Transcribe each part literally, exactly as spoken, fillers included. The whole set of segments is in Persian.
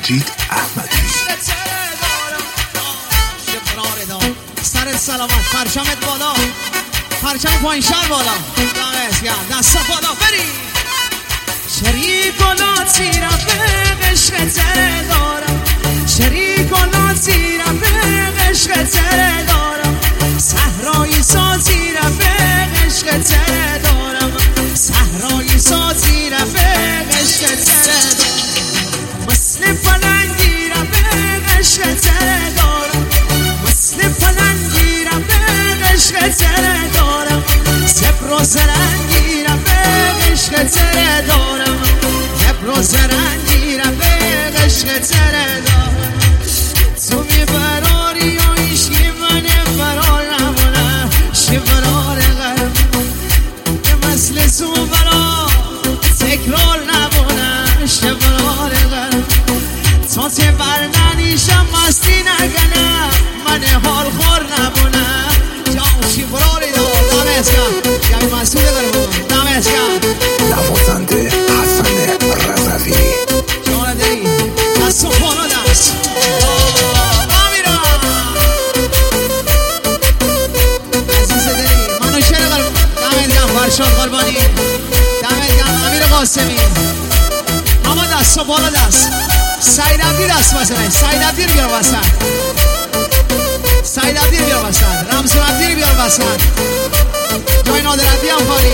مجید احمدی. سرت سلامت، پرچمت بالا، پرچم پایین شر بالا، دمت گرم، دستا بالا، بری شریک و ناتی رفیق عشق تره دارم، شریک و ناتی رفیق عشق تره دارم، صحرایی سازی رفیق عشق تره دارم، صحرایی سازی رفیق عشق تره دارم، مثل پلنگی رفیق عشق تره دارم، مثل پلنگی رفیق عشق تره دارم، سپر و زرنگی رفیق عشق تره دارم، سپر و زرنگی رفیق عشق تره دارم. تو میبراری و ایشی من فرار نمونه، شی فرار غرب که مثل سوبرا تکرار نمونه، شی فرار غرب تا تی برننیشم مستی نگنم، من حال خور نمونه، جا شی فراری دار دمت گرم، یعنی مسئول غرب دمت گرم. نوازنده حسن رضوی. جان دلی دست و پانا دست آمیرا عزیز دلی منو شعر قلب دمت گرم، فرشاد قربانی دمت گرم، امیر قاسمی اما دست و پانا دست. سعید عبدی دست بزنه، سعید عبدی رو بیار وسط، سعید عبدی رو بیار وسط، رمزون عبدی رو بیار وسط، جای نادر عبدی هم خالی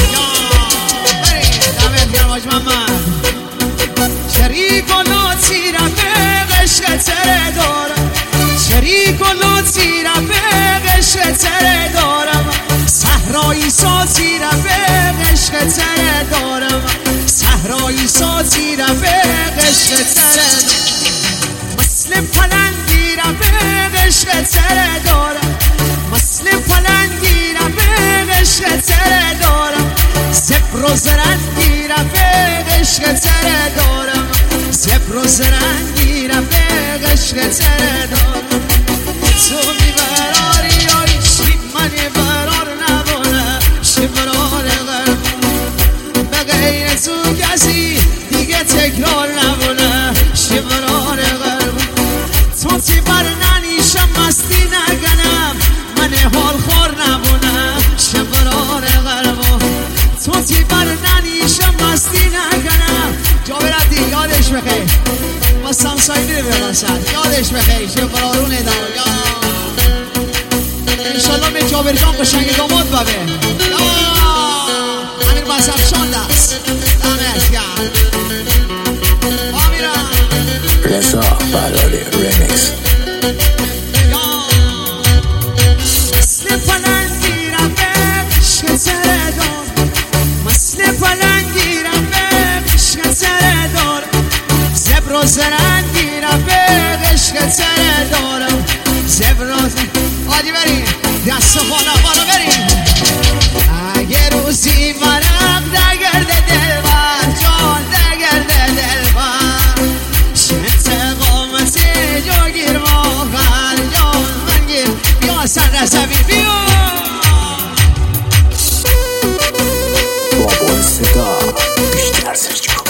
دمت گرم حاج محمد. شریک و ناتی رفیق عشق تره دارم، شریک و ناتی رفیق عشق تره دارم، صحرایی سازی رفیق عشق تره دارم، صحرایی سازی رفیق عشق تره دارم، مثل پلنگی رفیق عشق تره دارم، مثل پلنگی رفیق عشق تره دارم، سپر و زرنگی رفیق عشق تره دارم، سپر و زرنگی رفیق عشق تره دارم. تو میبراری یا ایشی من برار نبونه، شی برار غرب به غیر تو کسی دیگه تکرار نبونه، شی برار غرب تو تی برننیشم مستی نگنم، من حال خور نبونه، شی برار غرب تو تی برننیشم مستی نگنم. جاوردی یادش بخیر ما سمسایدی رو برسد، یادش بخیر چه قرارونه دار یا انشالله به جابر جان قشنگ داماد ببه یا امیر بسفشان دست دمت گرم آمیران رضا براری ریمیکس. مثل پلنگی رفیق عشق تره دارم، مثل پلنگی رفیق عشق تره دارم، زبر و زرنگی رفیق عشق تره دارم، زبر و زرنگی آدی بریم دست و خانه خانه بریم. اگه روزی ورق دگرده دلبر جان دگرده دلبر، شمت قامتی جو گیر موقع جان من گیر بیا سر رسوی بیا بابا صدا بیشتر سرچ کن.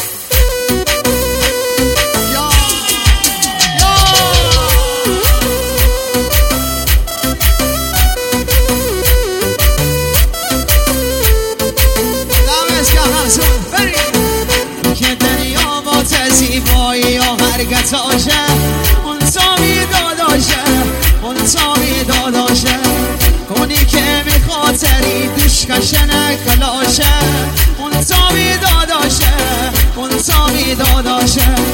یا یا دمت گرم همسون بریم که دنیا با تزیبایی و حرکتاشه، اون سامی داداشه، اون سامی داداشه، اونی که میخاطری دوش کشنه کلاشه، اون سامی داداشه، اون سامی داداشه،